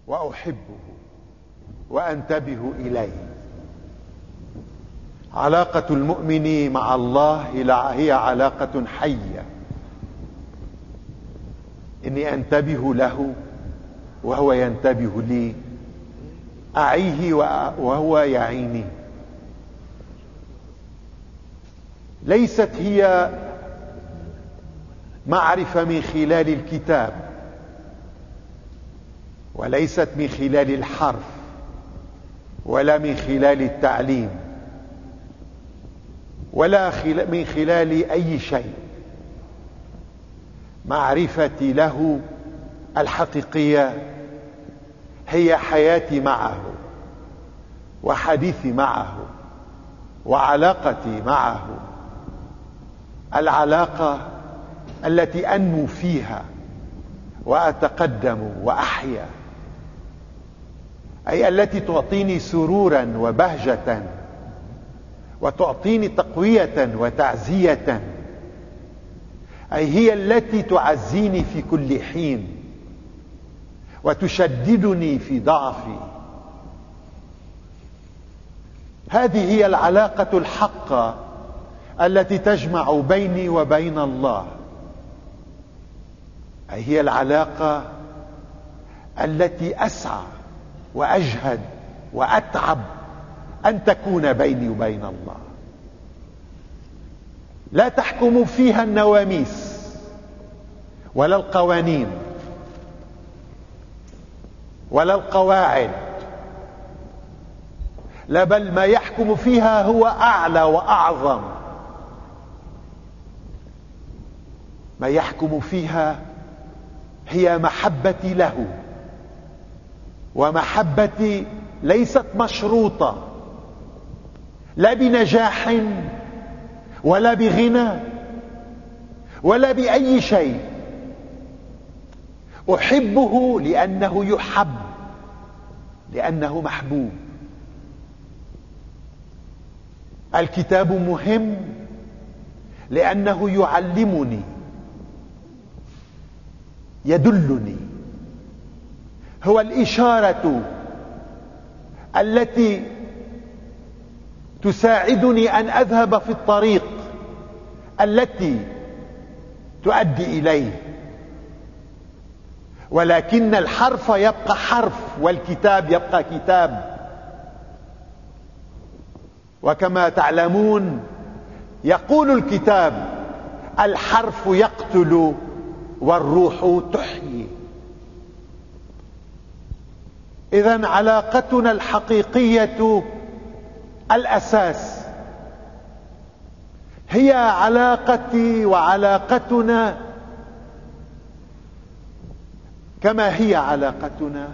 وأحبه وأنتبه إليه. علاقة المؤمن مع الله هي علاقة حية، إني أنتبه له وهو ينتبه لي، أعيه وهو يعيني. ليست هي معرفة من خلال الكتاب، وليست من خلال الحرف، ولا من خلال التعليم، ولا من خلال أي شيء. معرفتي له الحقيقية هي حياتي معه، وحديثي معه، وعلاقتي معه، العلاقة التي أنمو فيها وأتقدم وأحيا، أي التي تعطيني سرورا وبهجة، وتعطيني تقوية وتعزية، أي هي التي تعزيني في كل حين وتشددني في ضعفي. هذه هي العلاقة الحقة التي تجمع بيني وبين الله، أي هي العلاقة التي أسعى وأجهد وأتعب أن تكون بيني وبين الله. لا تحكم فيها النواميس ولا القوانين ولا القواعد، لا، بل ما يحكم فيها هو أعلى وأعظم. ما يحكم فيها هي محبتي له، ومحبتي ليست مشروطة لا بنجاح ولا بغنى ولا بأي شيء. أحبه لأنه يحب، لأنه محبوب. الكتاب مهم لأنه يعلمني، يدلني، هو الإشارة التي تساعدني أن أذهب في الطريق التي تؤدي إليه. ولكن الحرف يبقى حرف، والكتاب يبقى كتاب. وكما تعلمون يقول الكتاب: الحرف يقتل والروح تحيي. إذن علاقتنا الحقيقية الأساس هي علاقتي وعلاقتنا كما هي علاقتنا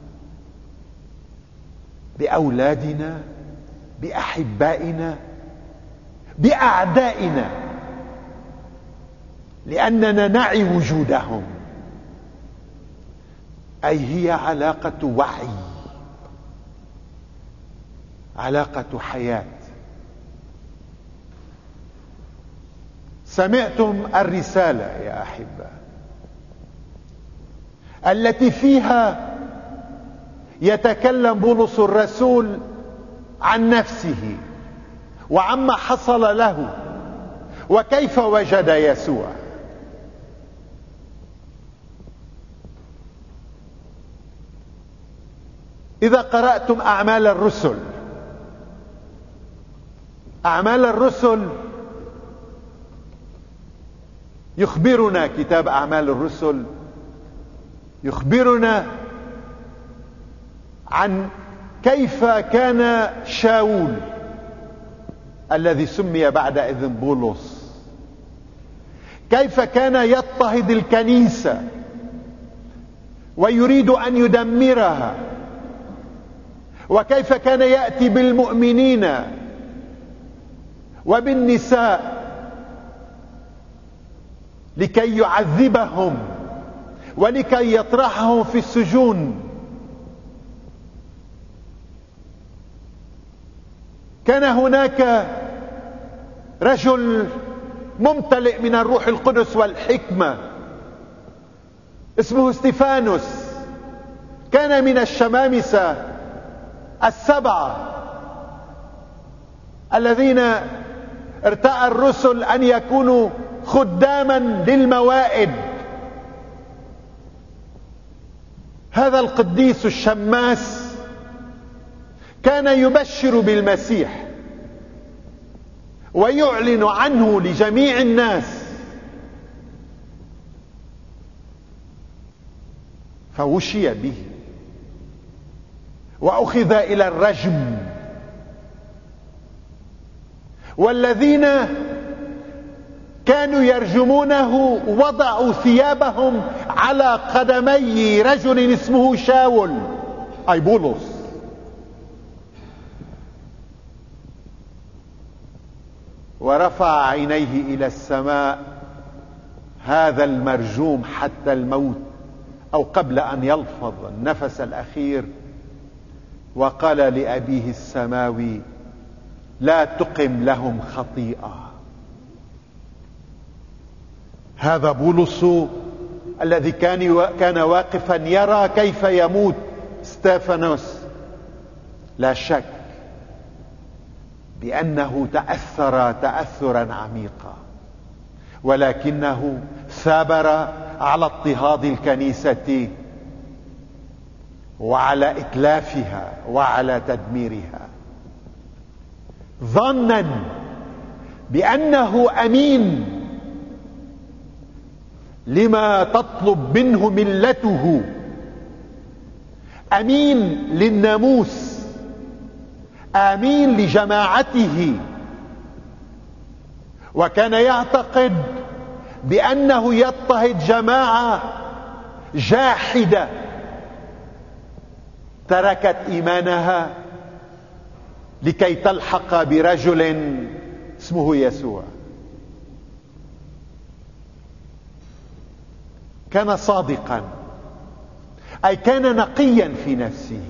بأولادنا، بأحبائنا، بأعدائنا، لأننا نعي وجودهم. أي هي علاقة وعي، علاقة حياة. سمعتم الرسالة يا أحبة التي فيها يتكلم بولس الرسول عن نفسه وعما حصل له وكيف وجد يسوع. إذا قرأتم أعمال الرسل، أعمال الرسل يخبرنا كتاب أعمال الرسل، يخبرنا عن كيف كان شاول الذي سمي بعدئذ بولس، كيف كان يضطهد الكنيسة ويريد أن يدمرها، وكيف كان يأتي بالمؤمنين وبالنساء لكي يعذبهم ولكي يطرحهم في السجون. كان هناك رجل ممتلئ من الروح القدس والحكمة اسمه استيفانوس، كان من الشمامسة السبعة الذين ارتأى الرسل أن يكونوا خداما للموائد. هذا القديس الشماس كان يبشر بالمسيح ويعلن عنه لجميع الناس، فوشي به وأخذ إلى الرجم. والذين كانوا يرجمونه وضعوا ثيابهم على قدمي رجل اسمه شاول أي بولس. ورفع عينيه إلى السماء هذا المرجوم حتى الموت أو قبل أن يلفظ النفس الأخير، وقال لأبيه السماوي: لا تقم لهم خطيئة. هذا بولس الذي كان واقفا يرى كيف يموت ستيفانوس، لا شك بأنه تأثر تأثرا عميقا، ولكنه ثابر على اضطهاد الكنيسة وعلى إتلافها وعلى تدميرها، ظنا بأنه أمين لما تطلب منه ملته، أمين للناموس، أمين لجماعته. وكان يعتقد بأنه يضطهد جماعة جاحدة تركت إيمانها لكي تلحق برجل اسمه يسوع. كان صادقا، أي كان نقيا في نفسه،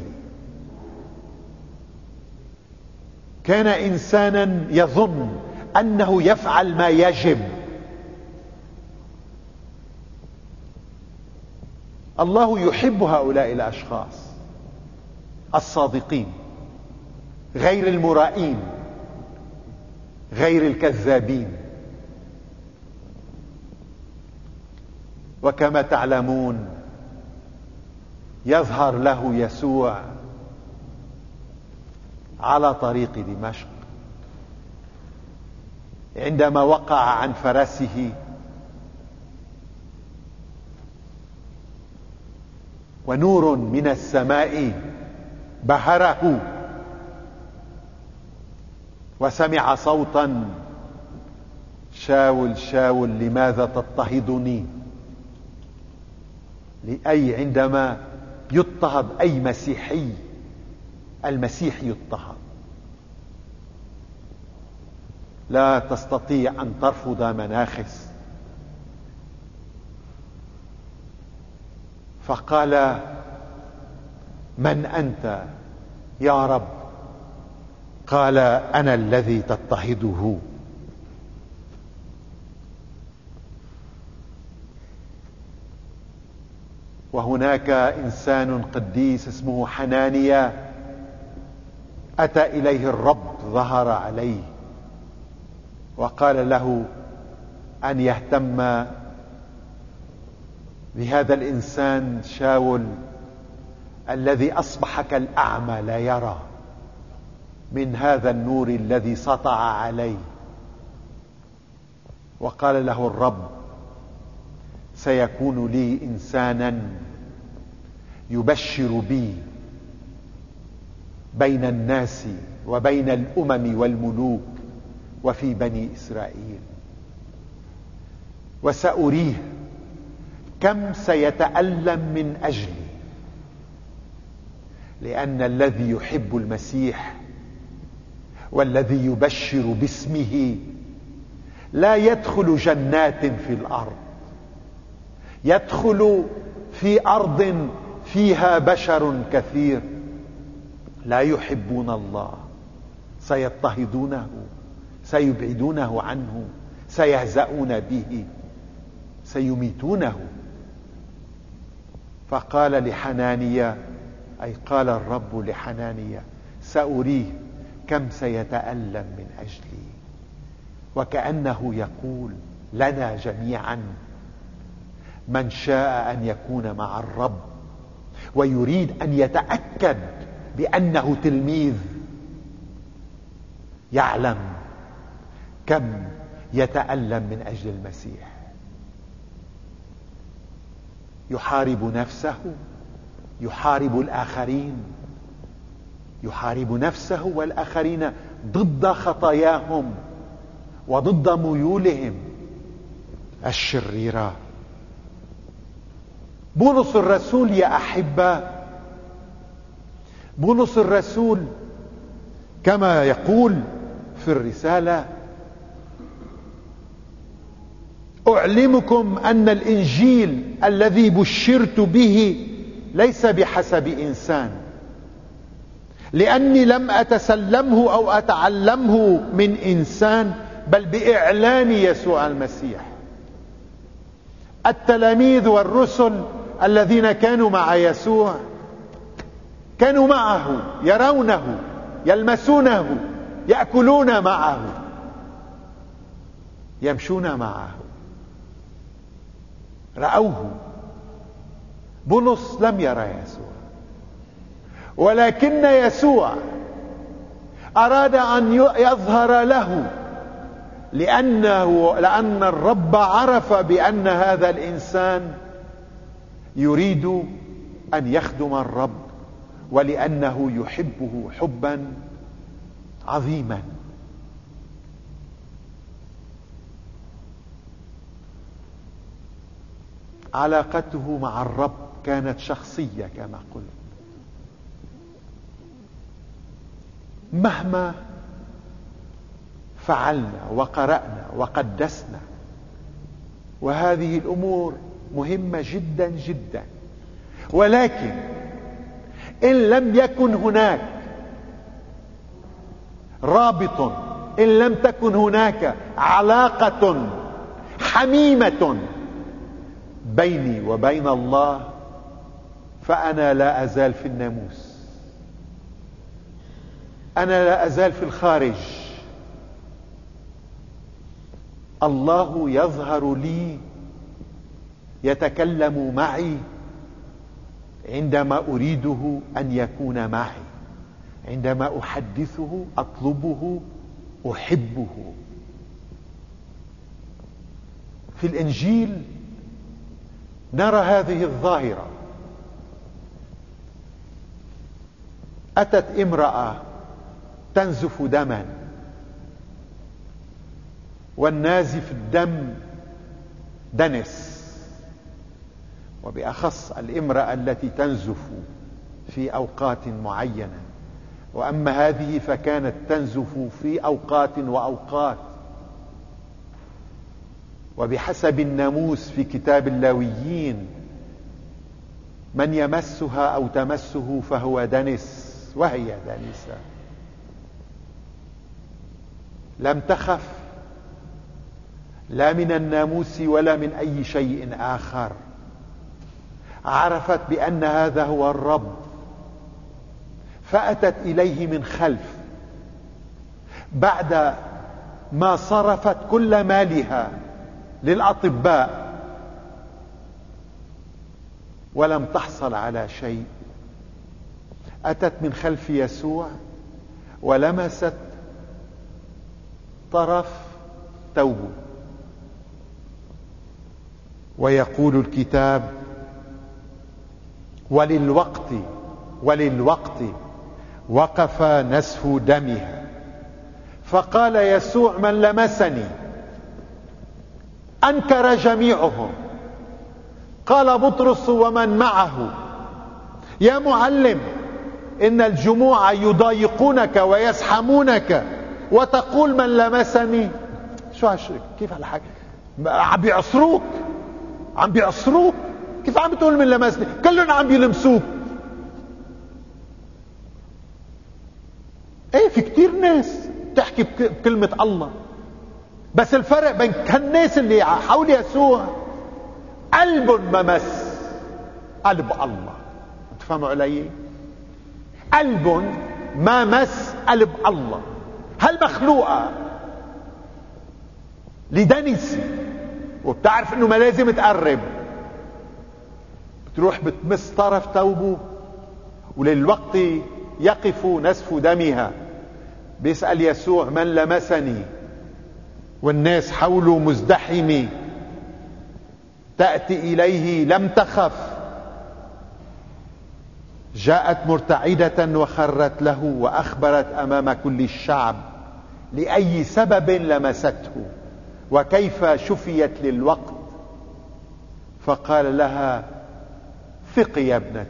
كان إنسانا يظن أنه يفعل ما يجب. الله يحب هؤلاء الأشخاص الصادقين، غير المرائين، غير الكذابين. وكما تعلمون يظهر له يسوع على طريق دمشق عندما وقع عن فرسه ونور من السماء بهره، وسمع صوتا: شاول شاول لماذا تضطهدني؟ أي عندما يضطهد أي مسيحي، المسيح يضطهد، لا تستطيع أن ترفض مناخس. فقال: من أنت يا رب؟ قال: أنا الذي تضطهده. وهناك إنسان قديس اسمه حنانيا أتى إليه الرب، ظهر عليه وقال له أن يهتم بهذا الإنسان شاول الذي أصبح كالأعمى لا يرى من هذا النور الذي سطع عليه. وقال له الرب: سيكون لي إنسانا يبشر بي بين الناس وبين الأمم والملوك وفي بني إسرائيل، وسأريه كم سيتألم من أجلي، لأن الذي يحب المسيح والذي يبشر باسمه لا يدخل جنات في الأرض، يدخل في أرض فيها بشر كثير لا يحبون الله، سيضطهدونه، سيبعدونه عنه، سيهزؤون به، سيميتونه. فقال لحنانيا، أي قال الرب لحنانيا: سأريه كم سيتألم من أجلي. وكأنه يقول لنا جميعا: من شاء أن يكون مع الرب ويريد أن يتأكد بأنه تلميذ يعلم كم يتألم من أجل المسيح. يحارب نفسه، يحارب الآخرين، يحارب نفسه والآخرين ضد خطاياهم وضد ميولهم الشريرة. بولس الرسول يا أحباء، بولس الرسول كما يقول في الرسالة: أعلمكم أن الإنجيل الذي بشرت به ليس بحسب إنسان، لأني لم أتسلمه أو أتعلمه من إنسان، بل بإعلان يسوع المسيح. التلاميذ والرسل الذين كانوا مع يسوع كانوا معه، يرونه، يلمسونه، يأكلون معه، يمشون معه، رأوه. بولس لم يرى يسوع، ولكن يسوع أراد أن يظهر له، لأن الرب عرف بأن هذا الإنسان يريد أن يخدم الرب، ولأنه يحبه حبا عظيما. علاقته مع الرب كانت شخصية كما قلت. مهما فعلنا وقرأنا وقدسنا، وهذه الأمور مهمة جدا جدا، ولكن إن لم يكن هناك رابط، إن لم تكن هناك علاقة حميمة بيني وبين الله، فأنا لا أزال في الناموس، أنا لا أزال في الخارج. الله يظهر لي، يتكلم معي عندما أريده أن يكون معي، عندما أحدثه، أطلبه، أحبه. في الإنجيل نرى هذه الظاهرة. أتت امرأة تنزف دما، والنازف الدم دنس، وبأخص الامرأة التي تنزف في أوقات معينة، وأما هذه فكانت تنزف في أوقات وأوقات. وبحسب الناموس في كتاب اللاويين، من يمسها أو تمسه فهو دنس، وهي دانسة. لم تخف لا من الناموس ولا من أي شيء آخر، عرفت بأن هذا هو الرب، فأتت إليه من خلف بعد ما صرفت كل مالها للأطباء ولم تحصل على شيء. أتت من خلف يسوع ولمست طرف ثوبه، ويقول الكتاب: وللوقت وقف نزف دمها، فقال يسوع: من لمسني؟ أنكر جميعهم. قال بطرس ومن معه: يا معلم، إن الجموع يضايقونك ويزحمونك وتقول من لمسني؟ شو هالشيء؟ كيف هالحكي؟ عم بيعصروك، كيف عم بتقول من لمسني؟ كلهم عم بيلمسوك. ايه، في كتير ناس تحكي بكلمة الله، بس الفرق بين الناس اللي حول يسوع قلب ممس، قلب الله. تفهموا علي؟ قلب ما مس قلب الله. هالمخلوقة لدنسي وبتعرف انه ما لازم تقرب، بتروح بتمس طرف ثوبه، وللوقت يقف نسف دمها. بيسأل يسوع: من لمسني؟ والناس حوله مزدحمة. تأتي إليه لم تخف، جاءت مرتعدة وخرت له وأخبرت أمام كل الشعب لأي سبب لمسته وكيف شفيت للوقت. فقال لها: ثقي يا ابنة،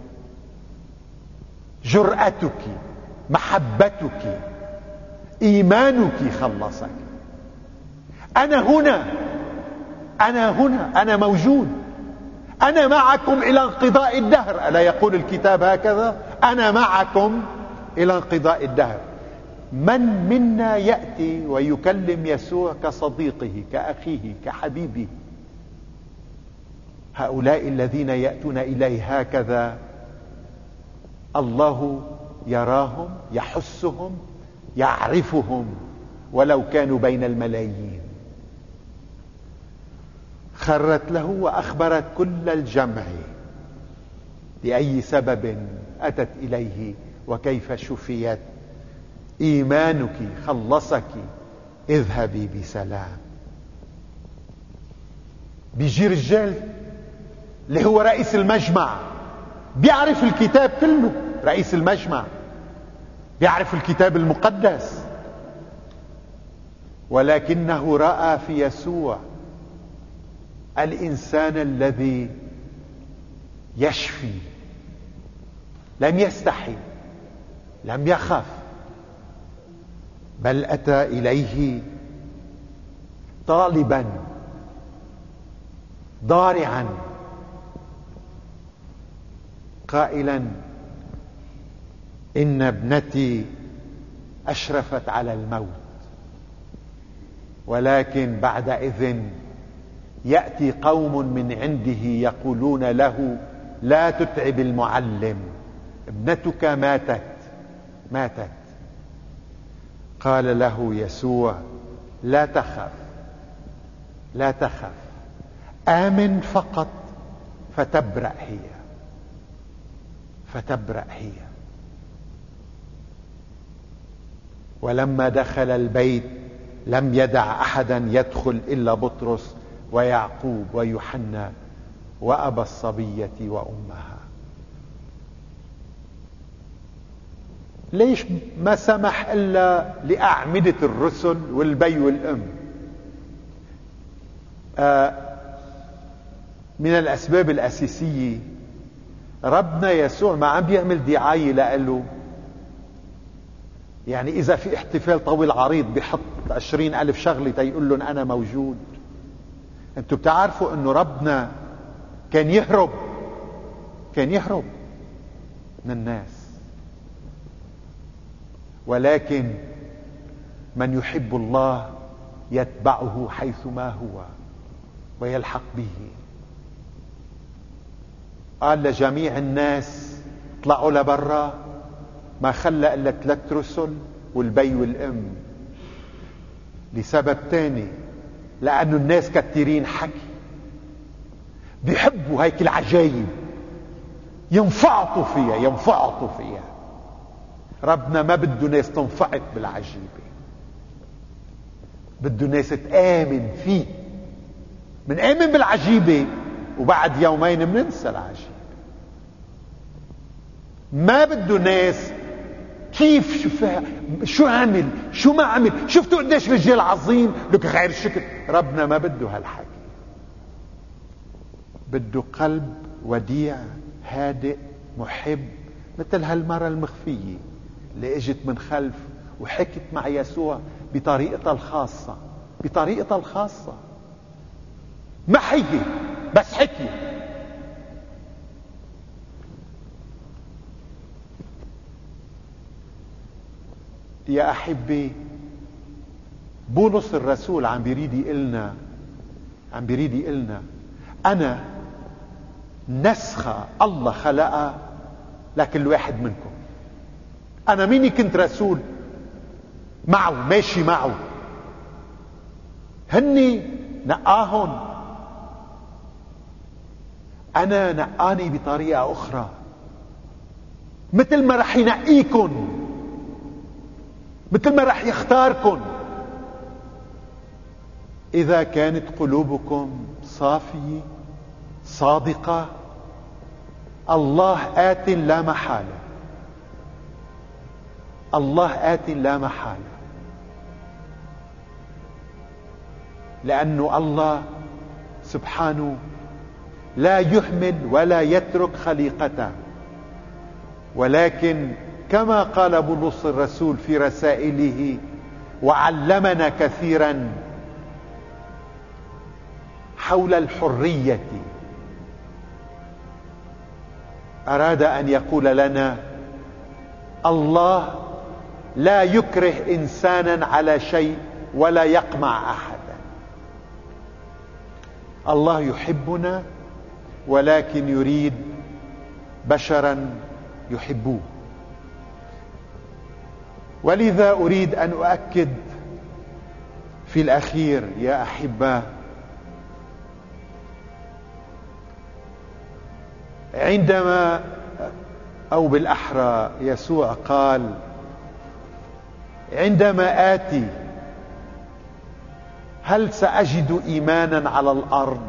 جرأتك، محبتك، إيمانك خلصك. أنا هنا، أنا هنا، أنا موجود، أنا معكم إلى انقضاء الدهر. ألا يقول الكتاب هكذا؟ أنا معكم إلى انقضاء الدهر. من منا يأتي ويكلم يسوع كصديقه، كأخيه، كحبيبه؟ هؤلاء الذين يأتون إليه هكذا الله يراهم، يحسهم، يعرفهم ولو كانوا بين الملايين. خرت له وأخبرت كل الجمع لأي سبب أتت إليه وكيف شفيت. إيمانك خلصك، اذهبي بسلام. بيجي رجال اللي هو رئيس المجمع، بيعرف الكتاب كله. رئيس المجمع بيعرف الكتاب المقدس، ولكنه رأى في يسوع الإنسان الذي يشفي. لم يستحي، لم يخف، بل أتى إليه طالبا ضارعا قائلا: إن ابنتي أشرفت على الموت. ولكن بعد إذن يأتي قوم من عنده يقولون له: لا تتعب المعلم، ابنتك ماتت. قال له يسوع: لا تخف، لا تخف، آمن فقط فتبرأ هي، فتبرأ هي. ولما دخل البيت لم يدع أحدا يدخل إلا بطرس ويعقوب ويوحنا وأبا الصبية وأمها. ليش ما سمح إلا لأعمدة الرسل والبي والأم؟ من الأسباب الأساسية ربنا يسوع ما عم بيعمل دعاية لأله. يعني إذا في احتفال طويل عريض بيحط 20,000 شغلة تيقول لهم أنا موجود. أنتوا بتعرفوا أنه ربنا كان يهرب من الناس، ولكن من يحب الله يتبعه حيثما هو ويلحق به. قال لجميع الناس: اطلعوا لبرا. ما خلى إلا 3 رسل والبي والأم، لسبب تاني: لأنه الناس كتيرين حكي، بيحبوا هيك العجايب، ينفعطوا فيها. ربنا ما بده ناس تنفعط بالعجيبة، بده ناس تآمن فيه. منآمن بالعجيبة وبعد يومين بننسى العجيبة. ما بده ناس كيف شفها، شو عمل، شو ما عمل، شفتوا قديش رجال عظيم لك غير شكل. ربنا ما بده هالحكي، بده قلب وديع هادئ محب، مثل هالمرة المخفية اللي اجت من خلف وحكت مع يسوع بطريقتها الخاصة. ما حكي بس حكي. يا أحبي، بولس الرسول عم بيريد يقلنا أنا نسخة الله خلقها لكل واحد منكم. أنا ميني كنت رسول معه ماشي معه، هني نقاهم، أنا نقاني بطريقة أخرى، مثل ما رح ينقيكم، مثل ما رح يختاركم إذا كانت قلوبكم صافية صادقة. الله آت لا محالة، الله آت لا محالة، لأنه الله سبحانه لا يهمل ولا يترك خليقته، ولكن كما قال بولس الرسول في رسائله: وعلمنا كثيرا حول الحرية. أراد أن يقول لنا الله لا يكره إنسانا على شيء ولا يقمع أحدا. الله يحبنا ولكن يريد بشرا يحبوه. ولذا أريد أن أؤكد في الأخير يا أحبة، عندما أو بالأحرى يسوع قال: عندما آتي هل سأجد إيمانا على الأرض؟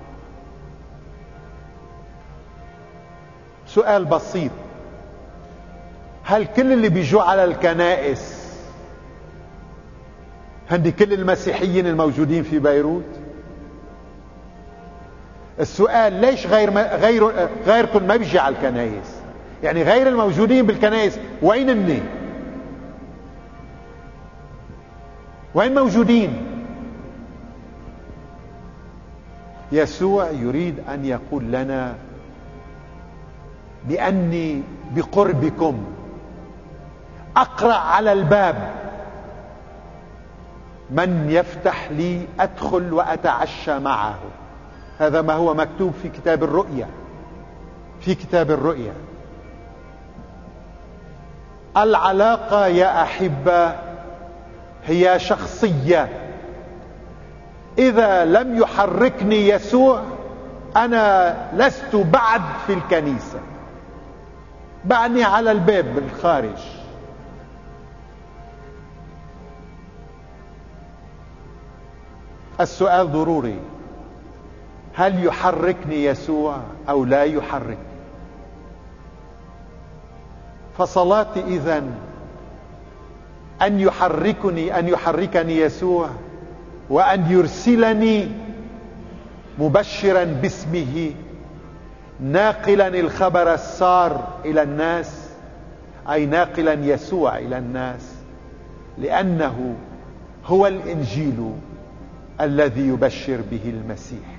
سؤال بسيط. هل كل اللي بيجوا على الكنائس هندي كل المسيحيين الموجودين في بيروت؟ السؤال: ليش غيركم ما بيجي على الكنائس؟ يعني غير الموجودين بالكنائس وين هن؟ وين موجودين؟ يسوع يريد أن يقول لنا بأني بقربكم أقرع على الباب، من يفتح لي أدخل وأتعشى معه. هذا ما هو مكتوب في كتاب الرؤيا، في كتاب الرؤيا. العلاقة يا أحبة هي شخصية. إذا لم يحركني يسوع أنا لست بعد في الكنيسة، بعدني على الباب بالخارج. السؤال ضروري: هل يحركني يسوع أو لا يحركني؟ فصلاتي إذن أن يحركني يسوع، وأن يرسلني مبشرا باسمه، ناقلا الخبر السار إلى الناس، أي ناقلا يسوع إلى الناس، لأنه هو الإنجيل الذي يبشر به المسيح.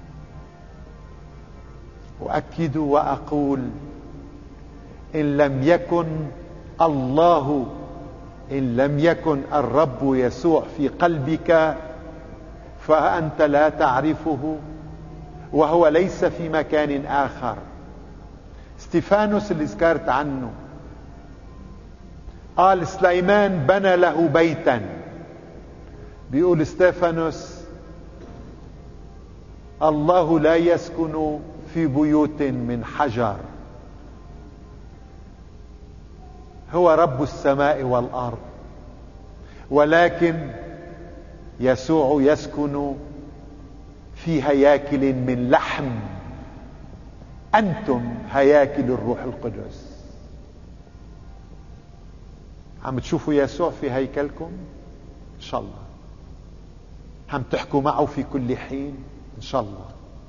أؤكد وأقول: إن لم يكن الله، إن لم يكن الرب يسوع في قلبك فأنت لا تعرفه، وهو ليس في مكان آخر. ستيفانوس اللي ذكرت عنه قال: سليمان بنى له بيتا. بيقول ستيفانوس: الله لا يسكن في بيوت من حجر، هو رب السماء والأرض، ولكن يسوع يسكن في هياكل من لحم. أنتم هياكل الروح القدس. عم تشوفوا يسوع في هيكلكم إن شاء الله؟ عم تحكوا معه في كل حين إن شاء الله؟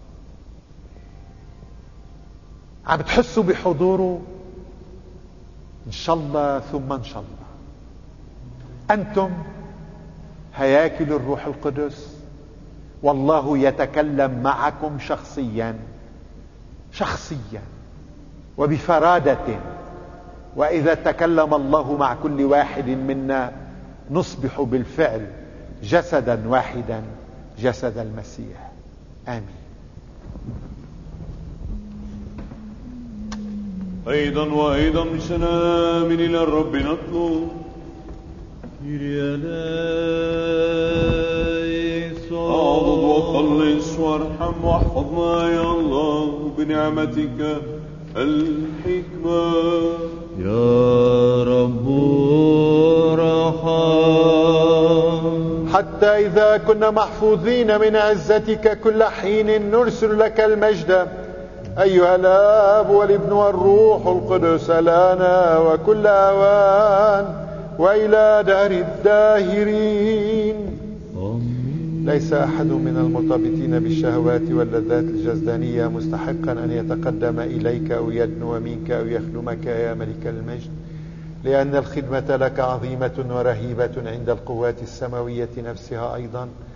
عم تحسوا بحضوره إن شاء الله ثم إن شاء الله؟ أنتم هياكل الروح القدس، والله يتكلم معكم شخصيا وبفرادة. وإذا تكلم الله مع كل واحد منا نصبح بالفعل جسدا واحدا، جسد المسيح. آمين. أيضا وأيضا بسلام إلى الرب نطلب. أعضد وخلص وارحم واحفظنا يا الله بنعمتك الحكمة. يا رب ارحم. حتى إذا كنا محفوظين من عزتك كل حين نرسل لك المجد أيها الآب والابن والروح القدس لنا وكل أوان وإلى دار الداهرين. ليس أحد من المرتبطين بالشهوات واللذات الجسدانية مستحقا أن يتقدم إليك أو يدنو منك أو يخدمك يا ملك المجد، لأن الخدمة لك عظيمة ورهيبة عند القوات السماوية نفسها أيضا،